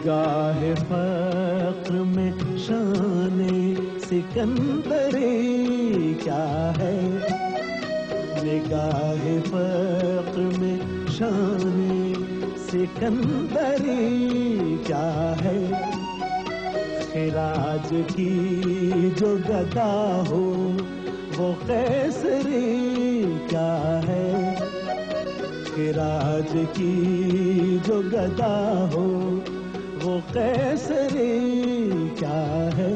निगाह फक्र में शाने सिकंदरी क्या है, निगाह फक्र में शाने सिकंदरी क्या है। खिराज की जो गदा हो वो कैसरी क्या है, खिराज की जो गदा हो वो कैसरी क्या है।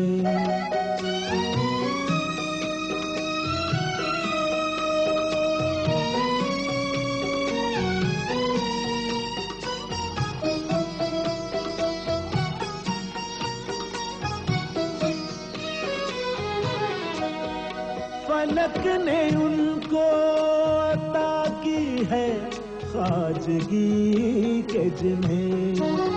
फलक ने उनको अता की है ख्वाजगी के जिन्हें,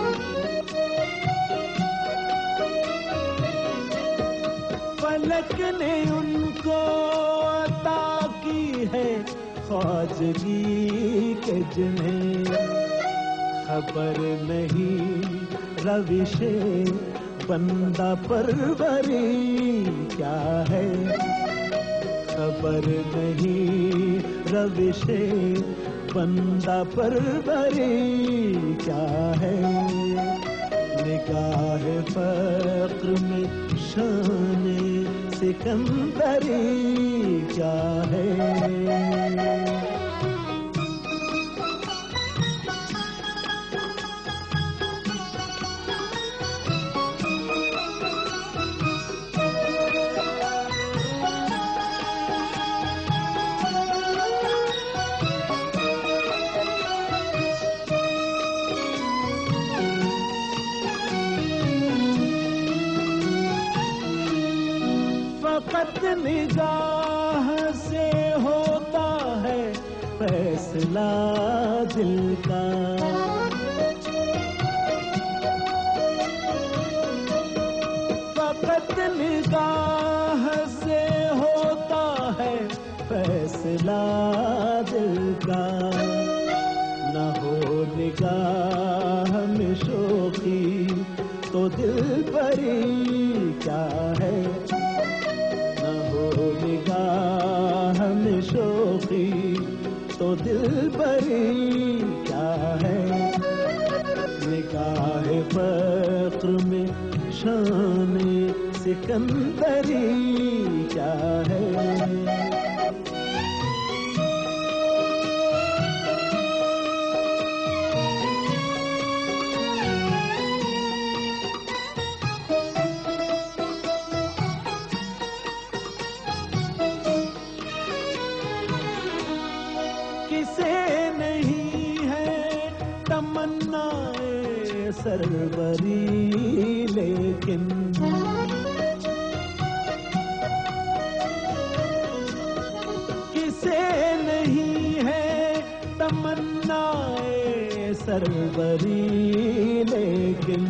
फलक ने उनको अता की है ख्वाजगी के जिन्हें। खबर नहीं रविशे बंदा परवरी क्या है, खबर नहीं रविशे बंदा परवरी क्या है। निगाह फक्र में शाने सिकंदरी क्या है। फकत निगाह से होता है फैसला दिल का, फकत निगाह से होता है फैसला दिल का। न हो निगाह में शोखी तो दिल परी क्या है, निगाह में शोखी तो दिल बरी क्या है। निगाह फक्र में शाने सिकंदरी क्या है। किसे नहीं है तमन्नाए सरवरी लेकिन, किसे नहीं है तमन्नाए सरवरी लेकिन।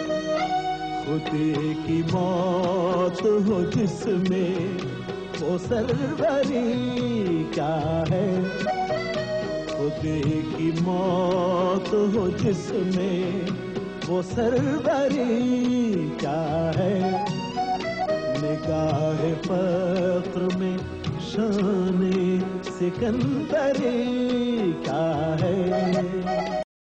खुदी की मौत हो जिसमें वो सरवरी क्या है, खुदी की मौत हो जिसमें वो सरवरी क्या है। निगाह फक्र में शाने सिकंदरी क्या है।